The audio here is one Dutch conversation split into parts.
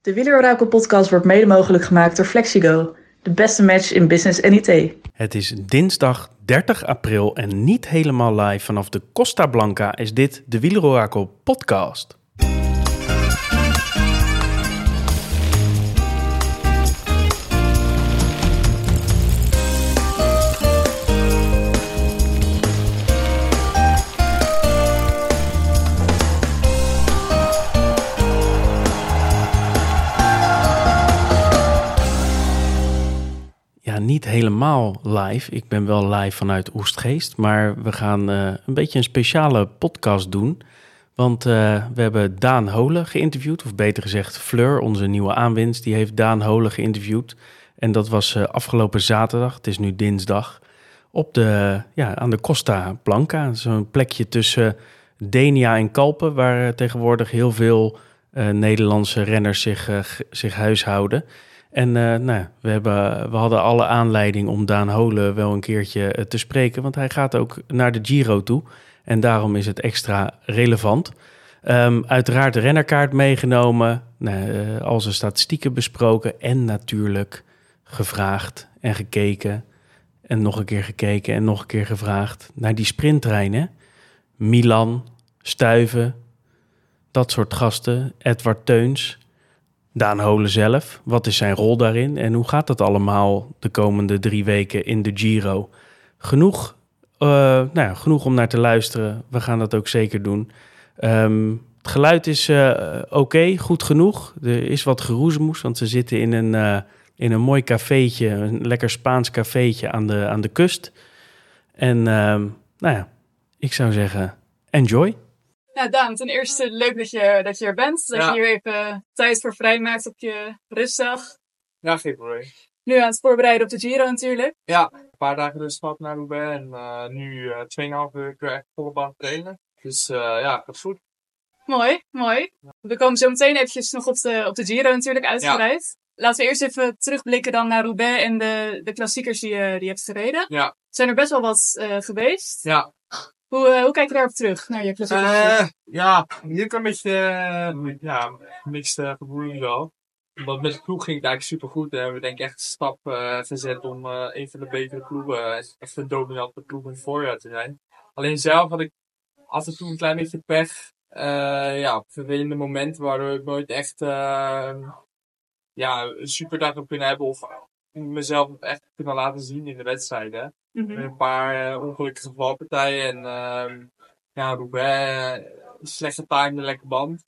De Wielerorakel podcast wordt mede mogelijk gemaakt door Flexigo. De beste match in business en IT. Het is dinsdag 30 april en niet helemaal live vanaf de Costa Blanca is dit de Wielerorakel podcast. Ja, niet helemaal live. Ik ben wel live vanuit Oegstgeest, maar we gaan een beetje een speciale podcast doen. Want we hebben Daan Holen geïnterviewd, of beter gezegd Fleur, onze nieuwe aanwinst. Die heeft Daan Holen geïnterviewd. En dat was afgelopen zaterdag, het is nu dinsdag, aan de Costa Blanca. Zo'n plekje tussen Denia en Kalpen, waar tegenwoordig heel veel Nederlandse renners zich huishouden. En we hadden alle aanleiding om Daan Holen wel een keertje te spreken, want hij gaat ook naar de Giro toe. En daarom is het extra relevant. Uiteraard de rennerkaart meegenomen, al zijn statistieken besproken en natuurlijk gevraagd en gekeken. En nog een keer gekeken en nog een keer gevraagd naar die sprinttreinen. Milan, Stuyven, dat soort gasten, Edward Teuns. Daan Holen zelf, wat is zijn rol daarin en hoe gaat dat allemaal de komende 3 weken in de Giro? Genoeg om naar te luisteren. We gaan dat ook zeker doen. Het geluid is oké, goed genoeg. Er is wat geroezemoes, want ze zitten in een mooi cafeetje, een lekker Spaans cafeetje aan de kust. En ik zou zeggen, enjoy. Nou Daan, ten eerste leuk dat je er bent. Dat je hier even tijd voor vrijmaakt op je rustdag. Ja, geen probleem. Nu aan het voorbereiden op de Giro natuurlijk. Ja, een paar dagen rust gehad naar Roubaix en nu 2,5 weken echt volle baan trainen. Dus gaat goed. Mooi. We komen zo meteen eventjes nog op de Giro natuurlijk uitgebreid. Ja. Laten we eerst even terugblikken dan naar Roubaix en de klassiekers die je hebt gereden. Ja. Zijn er best wel wat geweest. Ja. Hoe kijk je daarop terug, naar je klassiekers? Hier kan een beetje mixed gevoelens wel. Want met de ploeg ging het eigenlijk super goed. En we denken echt een stap gezet om een van de betere ploegen, echt een dominante ploeg in het voorjaar te zijn. Alleen zelf had ik af en toe een klein beetje pech. Op vervelende momenten waardoor ik nooit echt een superdag heb kunnen hebben of mezelf echt kunnen laten zien in de wedstrijden. Mm-hmm. Met een paar ongelukkige valpartijen en Roubaix, slechte time, lekker band.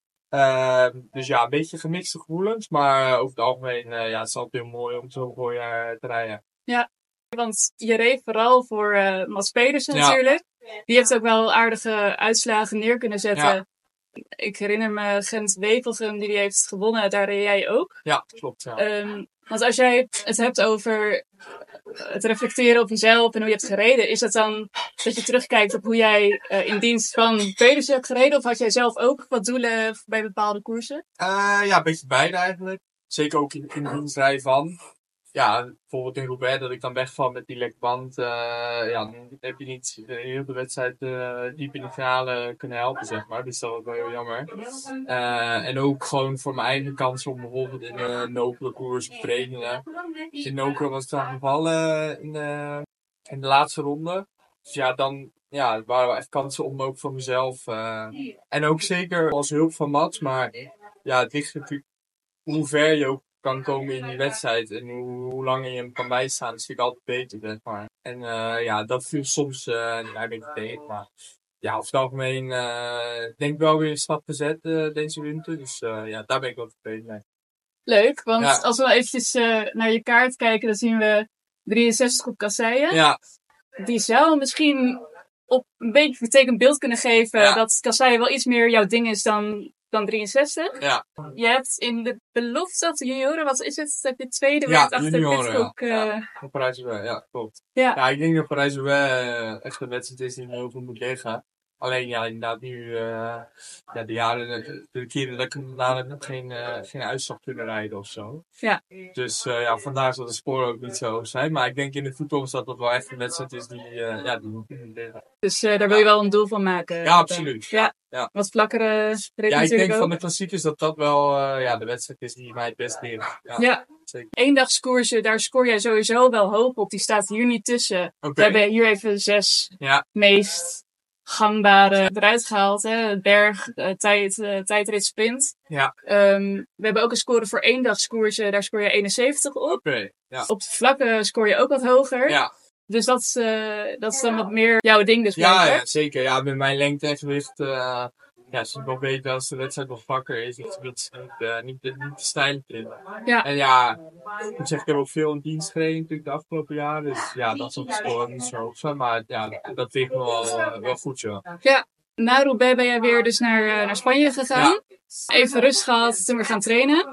Dus een beetje gemixte gevoelens, maar over het algemeen het is altijd heel mooi om zo'n voorjaar te rijden. Ja, want je reed vooral voor Mats Pedersen natuurlijk. Die heeft ook wel aardige uitslagen neer kunnen zetten. Ja. Ik herinner me Gent-Wevelgem, die heeft gewonnen, daar reed jij ook. Ja, klopt. Ja. Want als jij het hebt over het reflecteren op jezelf en hoe je hebt gereden, is dat dan dat je terugkijkt op hoe jij in dienst van Pedersen hebt gereden? Of had jij zelf ook wat doelen bij bepaalde koersen? Een beetje beide eigenlijk. Zeker ook in dienst rijden van. Ja, bijvoorbeeld in Roubaix, dat ik dan wegval met die lekke band. Dan heb je niet heel de wedstrijd diep in de finale kunnen helpen, zeg maar. Dus dat was wel heel jammer. En ook gewoon voor mijn eigen kansen om bijvoorbeeld in de nokere koers te trainingen. In Nokere was het dan gevallen in de laatste ronde. Dus dan waren we echt kansen om ook voor mezelf. En ook zeker als hulp van Mats. Maar het ligt natuurlijk hoe ver je ook kan komen in die wedstrijd en hoe lang je hem kan bijstaan, dat vind ik altijd beter, zeg maar. En dat viel soms een beetje tegen, maar over het algemeen denk ik wel weer een stap gezet deze winter, dus daar ben ik wel tevreden mee. Leuk, want als we wel eventjes naar je kaart kijken, dan zien we 63 op kasseien. Ja. Die zou misschien op een beetje vertekend beeld kunnen geven dat kasseien wel iets meer jouw ding is dan 63. Ja. Je hebt in de belofte of de junioren, wat is het? Heb je tweede werd achter Pitcock. Op Parijs-Roubaix, klopt. Ja. Ik denk dat Parijs-Roubaix echt een wedstrijd is die me heel veel moet liggen. Alleen ja, inderdaad nu, de keren dat ik inderdaad nog geen uitslag kunnen rijden of zo. Ja. Dus vandaar zal de sporen ook niet zo hoog zijn. Maar ik denk in de toekomst dat dat wel echt een wedstrijd is die moet kunnen liggen. Dus daar wil je wel een doel van maken? Ja, absoluut. Ja. Wat vlakkere reed Ja, ik denk ook. van de klassiekers dat wel de wedstrijd is die mij het best ligt. Ja. Zeker. Eendagskoersen, daar scoor jij sowieso wel hoog op. Die staat hier niet tussen. Okay. We hebben hier even 6 meest gangbare eruit gehaald. Hè? Berg, tijdrit, sprint. Ja. We hebben ook een score voor eendagskoersen. Daar scoor je 71 op. Okay. Ja. Op de vlakke scoor je ook wat hoger. Ja. Dus dat is dan wat meer jouw ding dus. Ja, zeker. Ja, met mijn lengte en gewicht... als ik wel weet als de wedstrijd wat vakker is, dat je niet te stijl vinden. Ja. En ja, ik moet zeggen, ik heb ook veel in dienst gereden natuurlijk de afgelopen jaren. Dus ja, dat is op de score niet zo hoog zijn. Maar ja, dat ligt me wel goed, zo. Ja, na Roubaix ben jij weer dus naar Spanje gegaan. Ja. Even rust gehad, toen weer gaan trainen.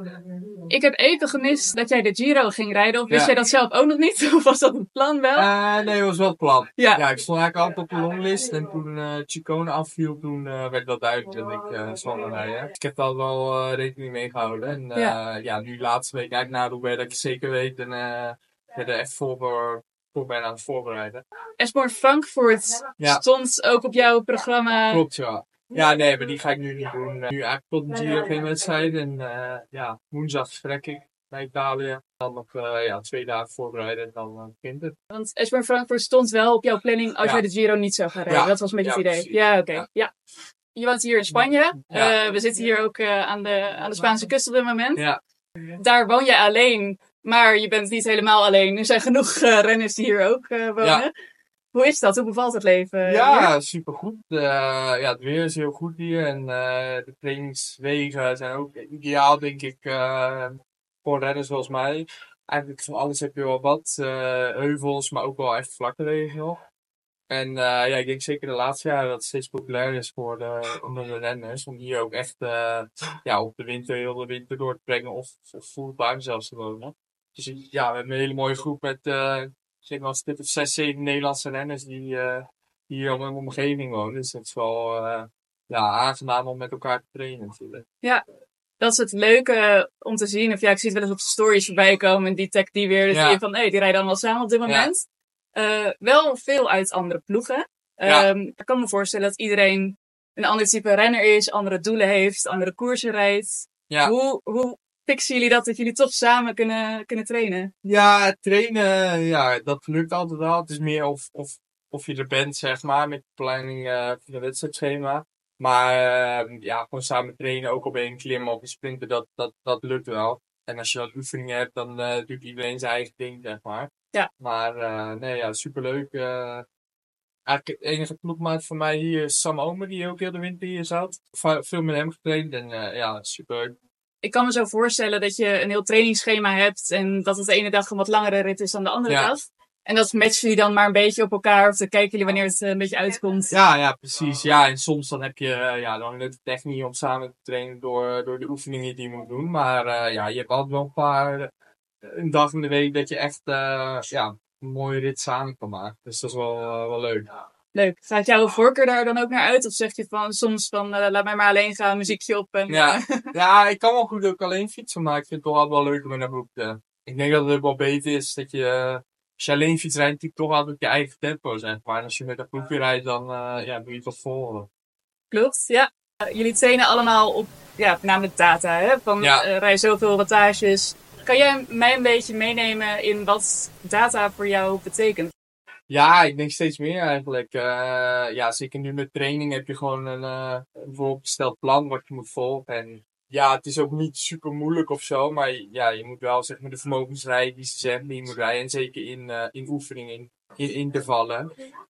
Ik heb even gemist dat jij de Giro ging rijden. Of wist jij dat zelf ook nog niet? Of was dat het plan wel? Nee, dat was wel het plan. Ja, ik stond eigenlijk altijd op de longlist. En toen Chicone afviel, toen werd dat duidelijk dat ik zal gaan rijden. Ik heb daar wel rekening mee gehouden. En nu laatste week eigenlijk na Roubaix dat ik zeker weet. En er echt voor ben aan het voorbereiden. Esport Frankfurt stond ook op jouw programma. Klopt, ja. Ja, nee, maar die ga ik nu niet doen. Nu eigenlijk tot de Giro geen wedstrijd. En woensdag vertrek ik naar Italië. Dan nog 2 dagen voorbereiden en dan begint het. Want Esport Frankfurt stond wel op jouw planning als jij de Giro niet zou gaan rijden. Ja. Dat was een beetje het idee. Precies. Ja, oké. Ja. Je woont hier in Spanje. Ja. We zitten hier ook aan de Spaanse kust op dit moment. Ja. Daar woon je alleen, maar je bent niet helemaal alleen. Er zijn genoeg renners die hier ook wonen. Ja. Hoe is dat? Hoe bevalt het leven? Ja, supergoed. Het weer is heel goed hier. En de trainingswegen zijn ook ideaal, denk ik, voor renners zoals mij. Eigenlijk van alles heb je wel wat. Heuvels, maar ook wel echt vlakke wegen nog. En ik denk zeker de laatste jaren dat het steeds populairder is onder de renners. Om hier ook echt op de winter, heel de winter door te brengen. Of fulltime zelfs te wonen. Dus we hebben een hele mooie groep met... zeg maar als dit of 6, 7 Nederlandse renners die hier in mijn omgeving wonen. Dus het is wel aangenaam om met elkaar te trainen natuurlijk. Ja, dat is het leuke om te zien. Of ik zie het wel eens op de stories voorbij komen en die tag die weer. Dus die van, die rijden allemaal samen op dit moment. Ja. Wel veel uit andere ploegen. Ik kan me voorstellen dat iedereen een ander type renner is, andere doelen heeft, andere koersen rijdt. Ja. Hoe fixen jullie dat jullie toch samen kunnen trainen? Ja, trainen, dat lukt altijd wel. Het is meer of je er bent, zeg maar, met de planning van het wedstrijdschema. Maar gewoon samen trainen, ook op één klimmen of sprinten, dat lukt wel. En als je wat oefeningen hebt, dan doet iedereen zijn eigen ding, zeg maar. Ja. Maar superleuk. Eigenlijk de enige ploegmaat van mij hier is Sam Omer, die ook heel de winter hier zat. Veel met hem getraind en superleuk. Ik kan me zo voorstellen dat je een heel trainingsschema hebt en dat het de ene dag een wat langere rit is dan de andere dag. En dat matchen jullie dan maar een beetje op elkaar of dan kijken jullie wanneer het een beetje uitkomt. Ja, precies. Ja, en soms dan heb je dan lukt het echt niet om samen te trainen door de oefeningen die je moet doen. Maar je hebt altijd wel een dag in de week dat je echt een mooie rit samen kan maken. Dus dat is wel leuk. Leuk. Gaat jouw voorkeur daar dan ook naar uit? Of zeg je van soms van laat mij maar alleen gaan, muziekje op en... Ja, ik kan wel goed ook alleen fietsen, maar ik vind het toch altijd wel leuk om in een groep te... Ik denk dat het wel beter is dat je... Als je alleen fiets rijdt, natuurlijk toch altijd op je eigen tempo, zeg maar. En als je met een groepje rijdt, dan moet je het wat volgen. Klopt, ja. Jullie trainen allemaal op, voornamelijk data, hè? Van rij zoveel wattages. Kan jij mij een beetje meenemen in wat data voor jou betekent? Ja, ik denk steeds meer eigenlijk. Zeker nu met training heb je gewoon een vooropgesteld plan wat je moet volgen. En het is ook niet super moeilijk of zo, maar je moet wel zeg maar de vermogens rijden die ze zeggen die je moet rijden. En zeker in oefeningen, in intervallen.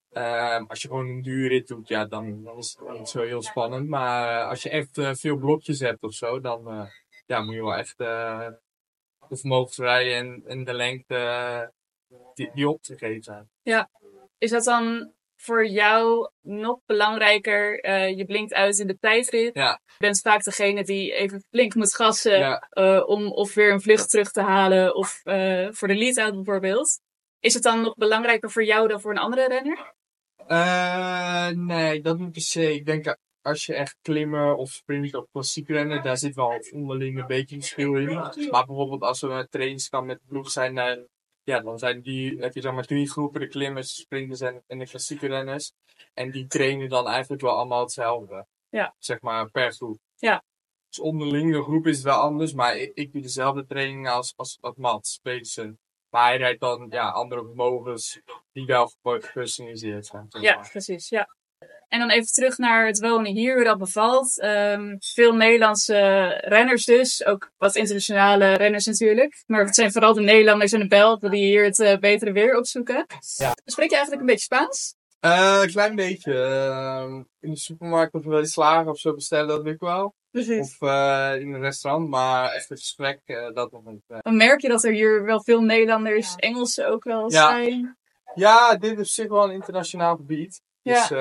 Als je gewoon een duurrit doet, dan is het niet zo heel spannend. Maar als je echt veel blokjes hebt of zo, dan moet je wel echt de vermogens rijden en de lengte die op te geven zijn. Ja, is dat dan voor jou nog belangrijker? Je blinkt uit in de tijdrit. Ja. Je bent vaak degene die even flink moet gassen om of weer een vlucht terug te halen of voor de lead-out bijvoorbeeld. Is het dan nog belangrijker voor jou dan voor een andere renner? Nee, dat niet per se. Ik denk als je echt klimmen of sprinten of klassiek rennen, daar zit wel onderling een beetje verschil in. Maar bijvoorbeeld als we een trainingskamp met de ploeg zijn, dan heb je zeg maar 3 groepen, de klimmers, de sprinters en de klassieke renners. En die trainen dan eigenlijk wel allemaal hetzelfde. Ja. Zeg maar per groep. Ja. Dus onderling de groep is het wel anders, maar ik doe dezelfde training als Mats Pedersen. Maar hij rijdt dan andere vermogens die wel gepersonaliseerd zijn. zeg Ja, maar. precies. Ja. En dan even terug naar het wonen hier, hoe dat bevalt. Veel Nederlandse renners dus, ook wat internationale renners natuurlijk. Maar het zijn vooral de Nederlanders en de Belgen die hier het betere weer opzoeken. Ja. Spreek je eigenlijk een beetje Spaans? Een klein beetje. In de supermarkt of wel iets slagen of zo bestellen, dat lukt ik wel. Precies. Of in een restaurant, maar echt een gesprek, dat nog niet. Dan merk je dat er hier wel veel Nederlanders, Engelsen ook wel zijn. Ja, dit is op zich wel een internationaal gebied. Ja. Dus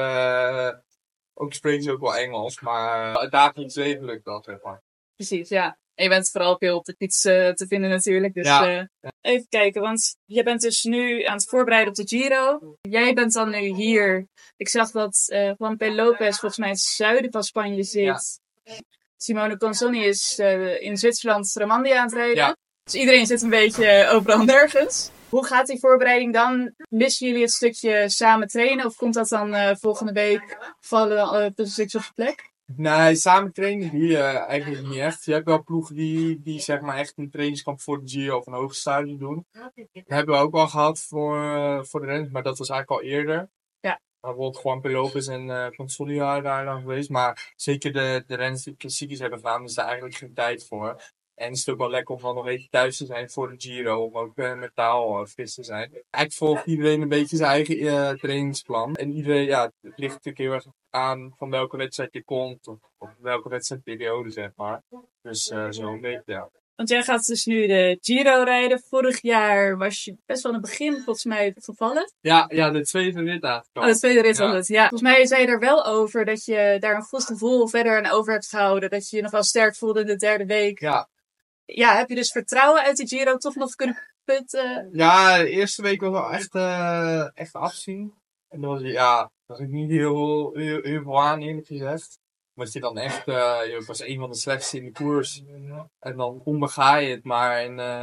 ook spreken ze ook wel Engels, maar het dagelijks leven lukt dat, zeg maar. Precies, ja. En je bent vooral veel op de fiets te vinden natuurlijk. Dus Ja. even kijken, want je bent dus nu aan het voorbereiden op de Giro. Jij bent dan nu hier. Ik zag dat Juan P. Lopez volgens mij in het zuiden van Spanje zit. Simone Consonni is in Zwitserland Romandie aan het rijden. Ja. Dus iedereen zit een beetje overal nergens. Hoe gaat die voorbereiding dan? Missen jullie het stukje samen trainen? Of komt dat dan volgende week? Vallen dan stukjes op de plek? Nee, samen trainen die eigenlijk niet echt. Je hebt wel ploegen die zeg maar echt een trainingskamp voor de Giro of een hoge stadion doen. Dat hebben we ook al gehad voor de renners, maar dat was eigenlijk al eerder. Ja. Bijvoorbeeld Juan P. Lopez en Consoli daar dan geweest. Maar zeker de renners die klassiekers hebben gedaan, is daar eigenlijk geen tijd voor. En is het ook wel lekker om dan nog even thuis te zijn voor de Giro, om ook mentaal fris te zijn. Eigenlijk volgt iedereen een beetje zijn eigen trainingsplan. En iedereen, het ligt natuurlijk heel erg aan van welke wedstrijd je komt, of welke wedstrijdperiode, zeg maar. Dus zo een beetje, ja. Want jij gaat dus nu de Giro rijden. Vorig jaar was je best wel in het begin volgens mij gevallen. Ja, de tweede rit eigenlijk. Oh, de tweede rit Ja. was het. Ja. Volgens mij zei je er wel over dat je daar een goed gevoel verder aan over hebt gehouden. Dat je je nog wel sterk voelde in de derde week. Ja. Ja, heb je dus vertrouwen uit de Giro toch nog kunnen putten? Ja, de eerste week was wel echt afzien. En dan was ik niet heel veel aan, eerlijk gezegd. Maar je dan echt, je was een van de slechtste in de koers. En dan onbega je het maar.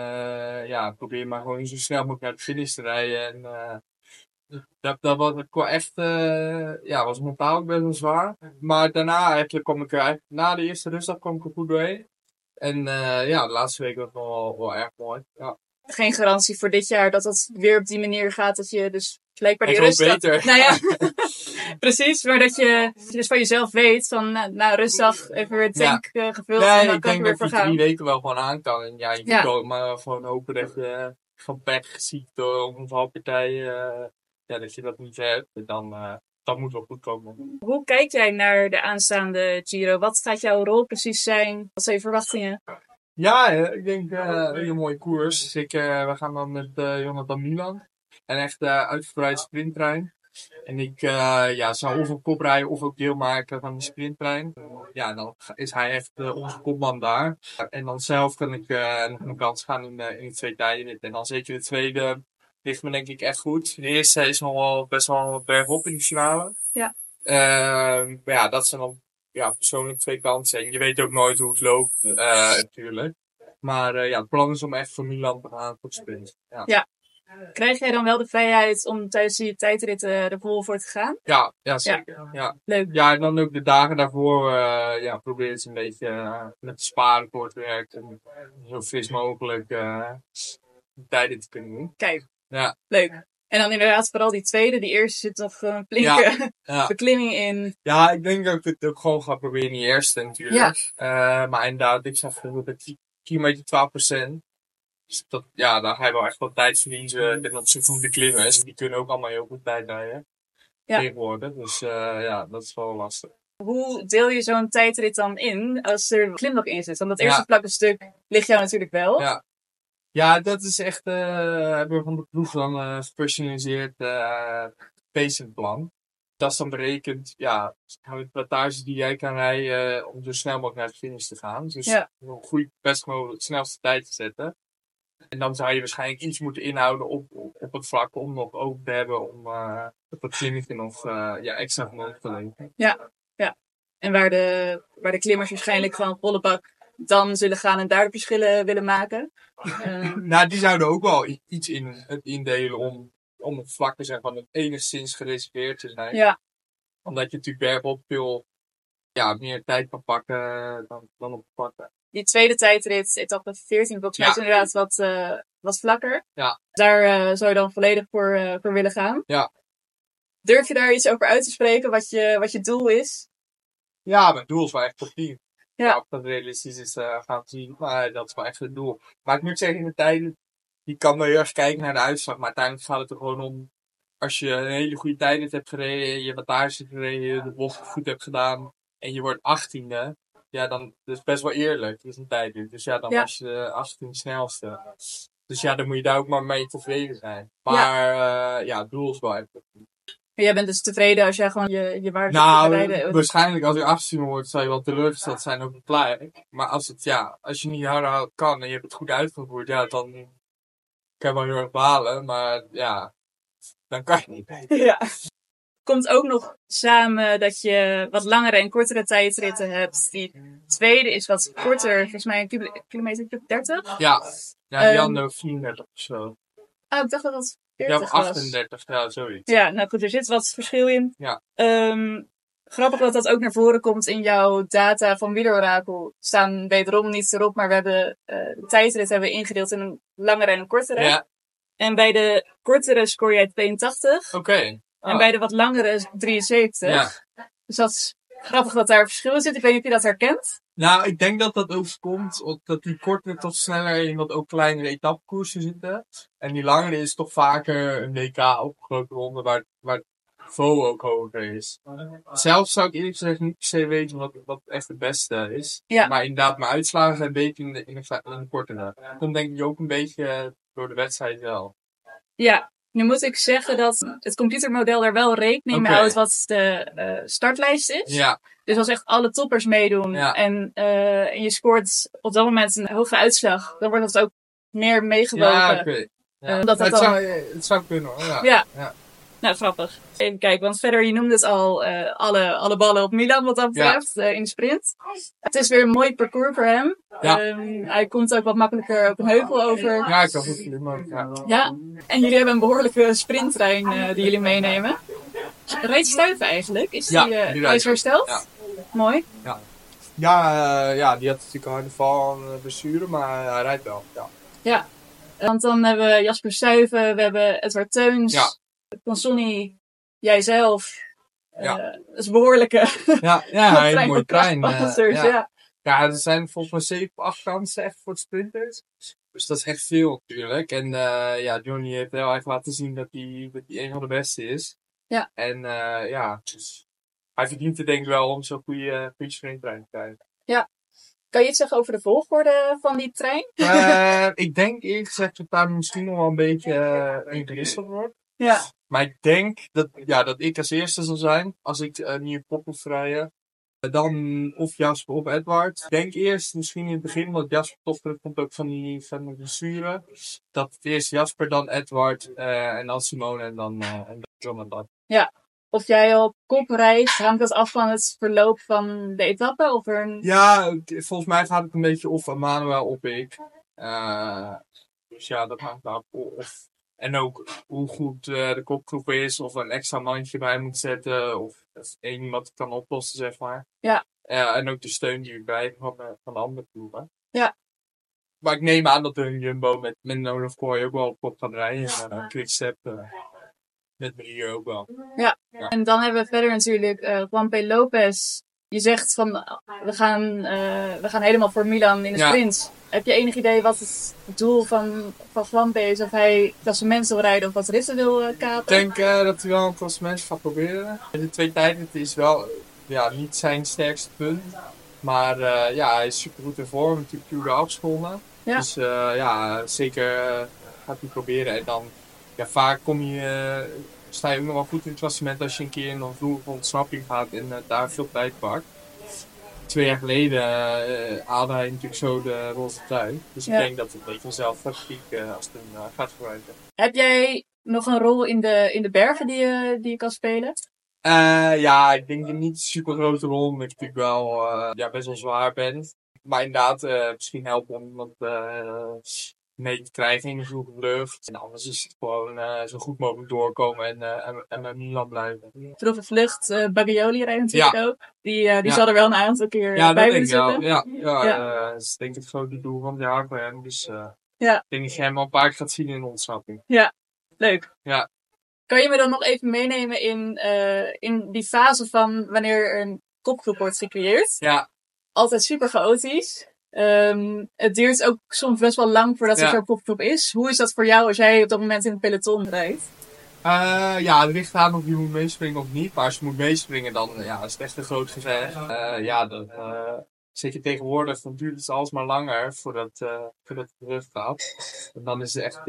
En probeer maar gewoon zo snel mogelijk naar de finish te rijden. En dat was ik wel echt, was mentaal ook best wel zwaar. Maar daarna eigenlijk na de eerste rustdag kwam ik er goed doorheen. En de laatste week was wel erg mooi. Ja. Geen garantie voor dit jaar dat het weer op die manier gaat. Dat je dus blijkbaar die Ik hoop rustdag... beter. Nou ja, precies. Maar dat je dus van jezelf weet van na rustdag even weer tank gevuld. Nee, en dan ik kan je denk weer dat je voor 3 gaan. weken wel gewoon aan kan. En je moet ook maar gewoon hopen dat je van pech, ziekte of een valpartij, dat je dat niet hebt. Dan dat moet wel goed komen. Hoe kijk jij naar de aanstaande Giro? Wat gaat jouw rol precies zijn? Wat zijn je verwachtingen? Ja, ik denk een hele mooie koers. We gaan dan met Jonathan Milan. En echt uitgebreid sprinttrein. En ik zou of op kop rijden of ook deel maken van de sprinttrein. Dan is hij echt onze kopman daar. En dan zelf kan ik nog een kans gaan in de twee tijden. En dan zeker de tweede ligt me denk ik echt goed. De eerste is nog wel best wel bergop in de finale. Ja. Dat zijn dan persoonlijk 2 kansen. En je weet ook nooit hoe het loopt natuurlijk. Maar het plan is om echt voor Milan te gaan voor de sprint. Ja. Krijg jij dan wel de vrijheid om tijdens die tijdrit er vol voor te gaan? Ja, zeker. Ja. Leuk. Ja, en dan ook de dagen daarvoor probeer je een beetje met de spaarrecord te werken. Om zo fris mogelijk tijden te kunnen doen. Kijk, Ja. leuk. En dan inderdaad vooral die tweede. Die eerste zit nog een flinke beklimming in. Ja, ik denk dat ik het ook gewoon ga proberen, die eerste natuurlijk. Maar inderdaad, ik zag dat kilometer 12%. Dus daar ga je wel echt wat tijd verliezen. En dat ze voelde klimmers. Die kunnen ook allemaal heel goed tijdrijden. Tegenwoordig. Dus dat is wel lastig. Hoe deel je zo'n tijdrit dan in als er een klimblok in zit? Want dat eerste plakke stuk ligt jou natuurlijk wel. Ja, dat is echt, hebben we van de ploeg dan gepersonaliseerd pacenplan. Dat is dan berekend, de wattages die jij kan rijden om zo snel mogelijk naar de finish te gaan. Dus een goede, best mogelijk snelste tijd te zetten. En dan zou je waarschijnlijk iets moeten inhouden op op het vlak om nog open te hebben om op het klimmetje nog extra vermogen te leveren. Ja. En waar de klimmers waarschijnlijk gewoon volle bak dan zullen gaan en daar de verschillen willen maken. Nou, die zouden ook wel iets indelen om het vlak te zijn van het enigszins gereserveerd te zijn. Ja. Omdat je natuurlijk bergop veel meer tijd kan pakken dan op het vlakke. Die tweede tijdrit, etappe 14, volgens mij is inderdaad wat vlakker. Ja. Daar zou je dan volledig voor willen gaan. Ja. Durf je daar iets over uit te spreken, wat je doel is? Ja, mijn doel is wel echt top 10. Ja. Of dat realistisch is, gaan we zien. Maar dat is wel echt het doel. Maar ik moet zeggen, in de tijden, je kan wel heel erg kijken naar de uitslag. Maar uiteindelijk gaat het er gewoon om, als je een hele goede tijdrit hebt gereden, je wattage hebt gereden, je de bocht goed hebt gedaan, en je wordt 18e. Ja, dan dat is best wel eerlijk. Dat is een tijdrit. Dus dan was je de 18 snelste. Dus dan moet je daar ook maar mee tevreden zijn. Maar het doel is wel echt. Jij bent dus tevreden als jij gewoon je waarde kan rijden? Waarschijnlijk als je 18 wordt, zal je wel teleurgesteld zijn op het plek. Maar als je niet harder kan en je hebt het goed uitgevoerd, dan kan je wel heel erg balen. Maar dan kan je niet. Ja. Komt ook nog samen dat je wat langere en kortere tijdritten hebt. Die tweede is wat korter, volgens mij een kilometer 30. Ja, die andere 34 of zo. Ik dacht dat dat 40 was. 38, zoiets. Ja, nou goed, er zit wat verschil in. Ja. Grappig dat dat ook naar voren komt in jouw data van Wielerorakel. Staan wederom niet erop, maar we hebben de tijdrit hebben we ingedeeld in een langere en een kortere. Ja. En bij de kortere scoor jij 82. Oké. En bij de wat langere 73. Ja. Dus dat is grappig dat daar verschil zit. Ik weet niet of je dat herkent. Nou, ik denk dat dat ook komt, dat die kortere toch sneller in wat ook kleinere etappekoersen zitten. En die langere is toch vaker een WK op een grote ronde waar het niveau ook hoger is. Zelf zou ik eerlijk gezegd niet per se weten wat echt het beste is. Ja. Maar inderdaad, mijn uitslagen zijn een beetje in de kortere. Dat komt denk ik ook een beetje door de wedstrijd wel. Ja, nu moet ik zeggen dat het computermodel er wel rekening mee houdt wat de startlijst is. Ja. Dus als echt alle toppers meedoen en je scoort op dat moment een hoge uitslag, dan wordt dat ook meer meegewogen. Ja, oké. Ja. Het zou kunnen hoor. Ja. Nou, grappig. Even kijken, want verder, je noemde het al, alle ballen op Milan wat dat betreft, in de sprint. Het is weer een mooi parcours voor hem. Ja. Hij komt ook wat makkelijker op een heuvel over. Ja, ik kan goed klimmen. Ja, en jullie hebben een behoorlijke sprinttrein die jullie meenemen. Reed Stuiven eigenlijk? Is die is hersteld? Ja. Mooi. Ja, die had natuurlijk een harde val en blessure, maar hij rijdt wel. Ja, want dan hebben we Jasper Stuyven, we hebben Edward Teuns, Consonni, jijzelf. Dat is een behoorlijke een hele mooie trein. Ja, er zijn volgens mij 7 of 8 kansen echt voor de sprinters. Dus dat is echt veel natuurlijk. En Johnny heeft heel erg laten zien dat hij een van de beste is. Ja. En dus hij verdient het denk ik wel om zo'n goede sprinttrein te krijgen. Ja. Kan je iets zeggen over de volgorde van die trein? Ik denk eerlijk gezegd dat daar misschien nog wel een beetje ingewisseld wordt. Ja. Maar ik denk dat ik als eerste zal zijn als ik een nieuwe pop moet rijden. Dan of Jasper of Edward. Ik denk eerst misschien in het begin, want Jasper toch komt ook van de blessure. Dat eerst Jasper, dan Edward en dan Simone en dan Jonathan. Ja. Of jij op kop rijdt, hangt dat af van het verloop van de etappe? Of Ja, volgens mij gaat het een beetje of Manuel of ik. Dus dat hangt af. En ook hoe goed de kopgroep is, of een extra mandje bij moet zetten, of één iemand het kan oplossen, zeg maar. Ja. En ook de steun die ik bij heb van de andere ploegen. Ja. Maar ik neem aan dat een Jumbo met Nolan Kooi ook wel op kop gaat rijden. En Quickstep met Maria ook wel. Ja, en dan hebben we verder natuurlijk Juan P. Lopez. Je zegt van, we gaan helemaal voor Milan in de sprint. Heb je enig idee wat het doel van Juan P. is? Of hij klassement wil rijden of wat ritten wil kapen? Ik denk dat hij wel een klassement gaat proberen. De 2 tijden is wel niet zijn sterkste punt. Maar hij is super goed in vorm. Natuurlijk puur afgeschonden. Ja. Dus zeker gaat hij proberen. En dan vaak sta je ook nog wel goed in het klassement als je een keer in een vroege ontsnapping gaat en daar veel tijd pakt. 2 jaar geleden haalde hij natuurlijk zo de roze trui. Dus ik denk dat het een beetje vanzelf gaat pieken als het hem gaat verwijten. Heb jij nog een rol in de bergen die je kan spelen? Ja, ik denk niet een super grote rol, omdat ik natuurlijk wel best wel zwaar ben. Maar inderdaad, misschien helpen om iemand mee te krijgen in de vroege lucht. En anders is het gewoon zo goed mogelijk doorkomen en met Milan blijven. Vroege vlucht, Bagioli rijdt natuurlijk ook. Die zal er wel een aantal keer Ja, bij dat willen denk ik wel. zitten. Dat is denk ik het grote doel van het jaar voor hem. Dus Ja. ik denk dat je hem al een paar keer gaat zien in de ontsnapping. Ja, leuk. Ja. Kan je me dan nog even meenemen in die fase van wanneer er een kopgroep wordt gecreëerd? Ja. Altijd super chaotisch. Het duurt ook soms best wel lang voordat er zo'n kopgroep is. Hoe is dat voor jou als jij op dat moment in het peloton rijdt? Het ligt aan of je moet meespringen of niet. Maar als je moet meespringen, dan is het echt een groot gevecht. Dan zit je tegenwoordig, dan duurt het alsmaar langer voordat het terug gaat. En dan is het echt,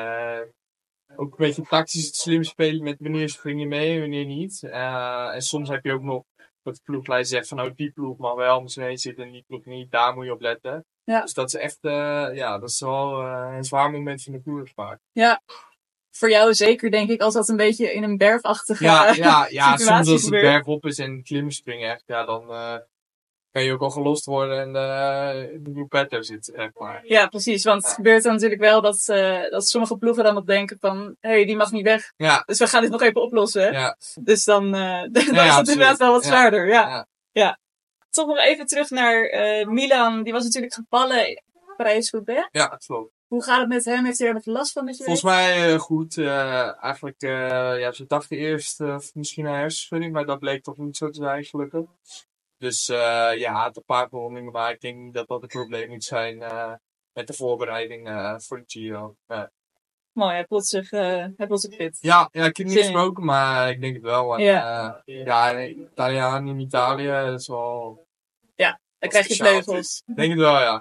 ook een beetje tactisch het slim spelen met wanneer spring je mee en wanneer niet. En soms heb je ook nog dat de ploegleider zegt van, die ploeg mag wel om zijn heen zitten en die ploeg niet. Daar moet je op letten. Ja. Dus dat is echt, dat is wel een zwaar moment van de koers vaak. Ja. Voor jou zeker, denk ik, als dat een beetje in een bergachtige situatie soms als het gebeurt. bergop is en klimmen springen echt, dan kan je ook al gelost worden en de gruppetto zit, zeg maar. Ja, precies, want het gebeurt dan natuurlijk wel dat sommige ploegen dan nog denken van, die mag niet weg. Ja. Dus we gaan dit nog even oplossen. Ja. Dus dan is het inderdaad wel wat zwaarder. Ja. Toch nog even terug naar Milan, die was natuurlijk gevallen in Parijs-Roubaix. Ja, dat klopt. Hoe gaat het met hem? Heeft hij er nog last van? Volgens mij goed. Eigenlijk, ze dachten eerst misschien een hersenschudding, maar dat bleek toch niet zo te zijn, gelukkig. Dus het een paar verwondingen, maar ik denk dat dat een probleem moet zijn met de voorbereiding voor de Giro. Mooi, hij voelt zich fit. Ja, ik heb niet gesproken, maar ik denk het wel. Italiaan in Italië, dat is wel... Ja, dan krijg je vleugels. Ik denk het wel, ja.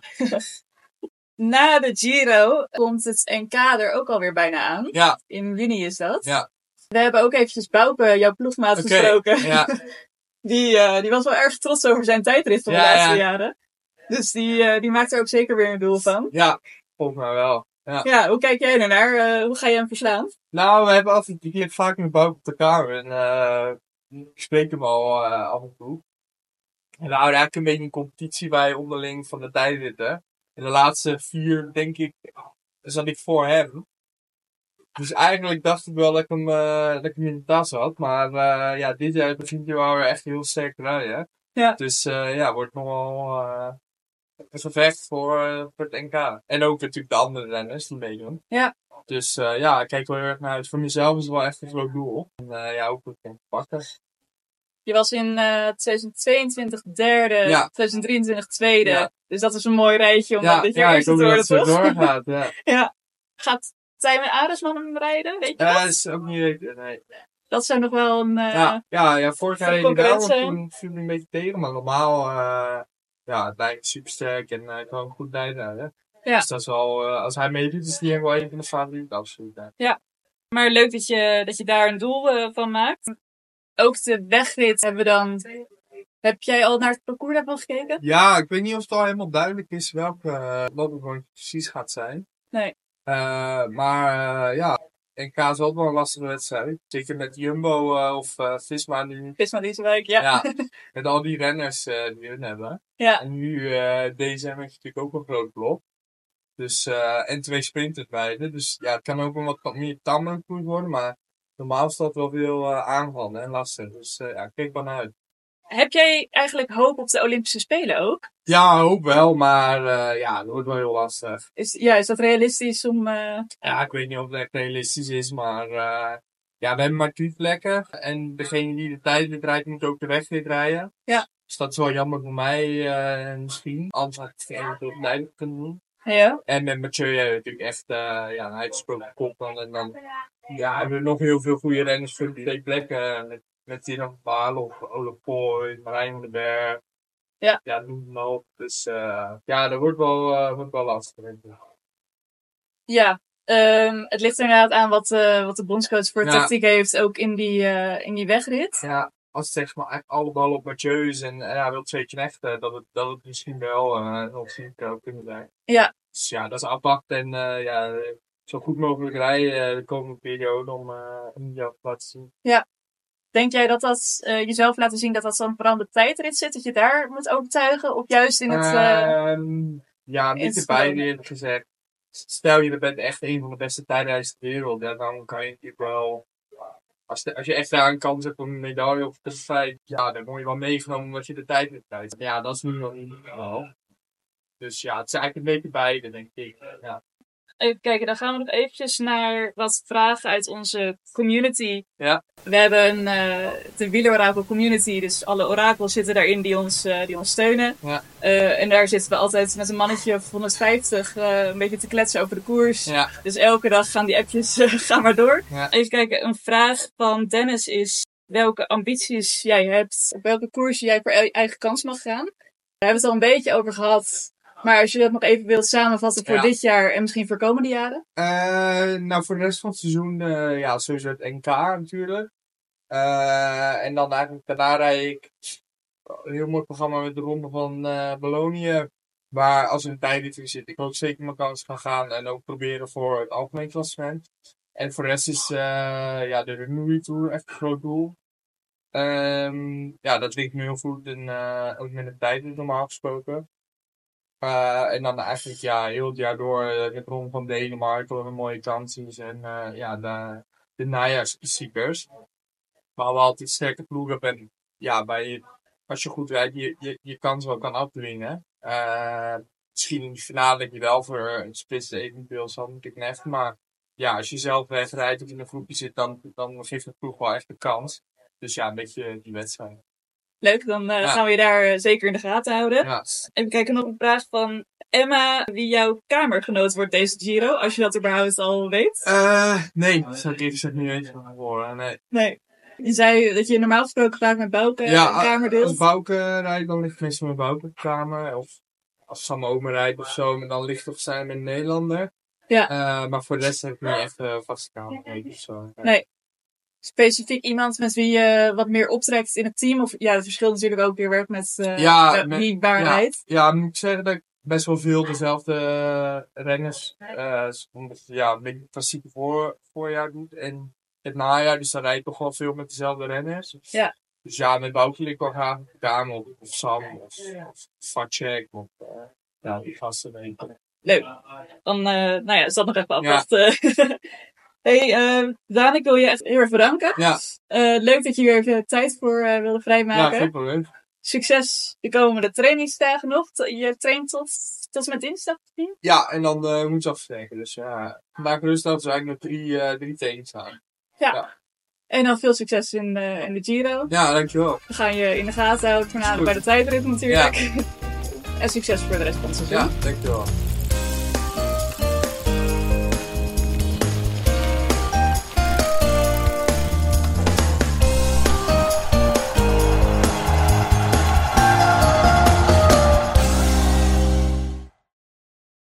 Na de Giro komt het NK er ook alweer bijna aan. Ja. In juni is dat. Ja. We hebben ook eventjes Bouke, jouw ploegmaat, gesproken. Ja. Die was wel erg trots over zijn tijdrit van de laatste jaren. Dus die maakt er ook zeker weer een doel van. Ja, volgens mij wel. Ja, hoe kijk jij ernaar? Hoe ga je hem verslaan? Nou, we hebben altijd vaak met Bouke op de kamer. En ik spreek hem al af en toe. En we houden eigenlijk een beetje een competitie bij onderling van de tijdritten. In de laatste 4, denk ik, zat ik voor hem. Dus eigenlijk dacht ik wel dat ik hem in de tas had. Maar dit jaar begint hij wel weer echt heel sterk te rijden. Ja. Dus wordt nog wel een gevecht voor het NK. En ook natuurlijk de andere renners die meedoen. Ja. Dus ik kijk wel heel erg naar uit. Voor mezelf is het wel echt een groot doel. En ook het kan pakken. Je was in 2022 derde, 2023 tweede. Ja. Dus dat is een mooi rijtje om dit jaar eerst te worden, toch? Ja, ik hoop dat het zo doorgaat, ja. Gaat Tijmen Aresman hem rijden, weet je dat is ook niet weten, nee. Dat zou nog wel een vorig jaar reed hij wel, want toen viel hij een beetje tegen. Maar normaal, het lijkt supersterk en kan goed bijrijden. Ja. Dus dat is wel, als hij meedoet, is hij wel een van de favorieten, absoluut. Ja, maar leuk dat je daar een doel van maakt. Ook de wegrit hebben we dan... Heb jij al naar het parcours daarvan gekeken? Ja, ik weet niet of het al helemaal duidelijk is wat het gewoon precies gaat zijn. Nee. NK is ook wel een lastige wedstrijd. Zeker met Jumbo of Visma nu. Visma Leasewijk, ja. Met al die renners die hun hebben. Ja. En nu DSM heeft natuurlijk ook een groot blok. Dus, en 2 sprinters beide. Dus het kan ook een wat meer tamme koers worden, maar normaal is dat wel veel aanvallen en lastig. Dus kijk maar naar uit. Heb jij eigenlijk hoop op de Olympische Spelen ook? Ja, hoop wel, maar dat wordt wel heel lastig. Is dat realistisch om... Ja, ik weet niet of het echt realistisch is, maar we hebben maar 10 plekken. En degene die de tijdrit rijdt, moet ook de wegrit rijden. Ja. Dus dat is wel jammer voor mij misschien. Anders had ik het even duidelijk kunnen doen. Ja. En met Mathieu hebben we natuurlijk echt een uitgesproken kopman. En dan hebben we nog heel veel goede renners voor de 2 plekken. Met Tino Paal of Olaf Poy, Marijn van den Berg. Ja. Ja, noem het maar op. Dus dat wordt wel lastig. Ja, het ligt inderdaad aan wat de bondscoach voor tactiek heeft, ook in die wegrit. Ja, als het zeg maar echt alle ballen op Mathieu is en wil 2 knechten, dat het misschien wel een optie zou kunnen zijn. Ja. Dus dat is apart en zo goed mogelijk rijden de komende periode om jou te laten zien. Denk jij dat jezelf laten zien dat dan vooral de tijdrit zit? Dat je daar moet overtuigen? Of juist in het... Ja, in niet het erbij flow? eerlijk gezegd. Stel je bent echt een van de beste tijdrijders ter wereld. Ja, dan kan je natuurlijk wel... Als je echt daar een kans hebt op een medaille of een feit, ja, dan word je wel meegenomen omdat je de tijd rijdt. Ja, dat is nu nog niet het geval. Dus ja, het is eigenlijk een beetje beide, denk ik. Ja. Even kijken, dan gaan we nog eventjes naar wat vragen uit onze community. Ja. We hebben de Wielerorakel community, dus alle orakels zitten daarin die ons steunen. Ja. En daar zitten we altijd met een mannetje of 150 een beetje te kletsen over de koers. Ja. Dus elke dag gaan die appjes gaan maar door. Ja. Even kijken, een vraag van Dennis is welke ambities jij hebt, op welke koers jij voor eigen kans mag gaan. Daar hebben we het al een beetje over gehad. Maar als je dat nog even wilt samenvatten voor dit jaar en misschien voor komende jaren? Nou, voor de rest van het seizoen, ja, sowieso het NK natuurlijk. En dan eigenlijk daarna rijd ik een heel mooi programma met de Ronde van Wallonië. Waar als er een tijdrit in zit, ik ook zeker mijn kans gaan gaan en ook proberen voor het algemeen klassement. En voor de rest is de Renouille Tour echt een groot doel. Ja, dat ligt nu heel goed en ook met de tijdrit normaal gesproken. En dan eigenlijk heel het jaar door de Ronde van Denemarken, een mooie kans is. En de najaarsklassiekers. Waar we altijd sterke ploegen hebben. Ja, als je goed rijdt, je kans wel kan afdwingen. Misschien in de finale dat je wel voor een spits eventueel zal moeten knechten. Maar ja, als je zelf wegrijdt of in een groepje zit, dan geeft de ploeg wel echt de kans. Dus ja, een beetje die wedstrijd. Leuk, dan gaan we je daar zeker in de gaten houden. Ja. Even kijken, nog een vraag van Emma, wie jouw kamergenoot wordt deze Giro, als je dat überhaupt al weet. Nee, dat zou ik even gezegd niet eens van horen. Nee. Je zei dat je normaal gesproken vaak met Bouke een kamer deelt. Als Bouke rijdt, dan ligt meestal met Bouke op de kamer. Of als Sam Omer rijdt of zo, dan ligt of zijn met een Nederlander. Ja. Maar voor de rest heb ik niet echt vaste kamer. Of zo. Nee. Specifiek iemand met wie je wat meer optrekt in het team? Of ja, het verschilt natuurlijk ook weer werk met wie waar rijdt. Ja, moet ik zeggen dat ik best wel veel dezelfde renners een beetje het klassieke voorjaar doet. En het najaar, dus dan rijd ik toch wel veel met dezelfde renners. Ja. Dus ja, met Bouke lig ik wel graag op de kamer. Of Sam, of Fatjek, of die gasten weten. Leuk. Dan is dat nog even afwachten. Ja. Hey, Daan, ik wil je echt heel erg bedanken. Ja. Leuk dat je hier even tijd voor wilde vrijmaken. Ja, geen probleem. Succes de komende trainingsdagen nog. Je traint tot met dinsdag? Ja, en dan moet je afsteken. Dus ja, vandaag rustdag dus eigenlijk nog drie trainingsdagen. Ja. En dan veel succes in de Giro. Ja, dankjewel. We gaan je in de gaten houden, voornamelijk bij de tijdrit natuurlijk. Ja. En succes voor de rest van het seizoen. Ja, dankjewel.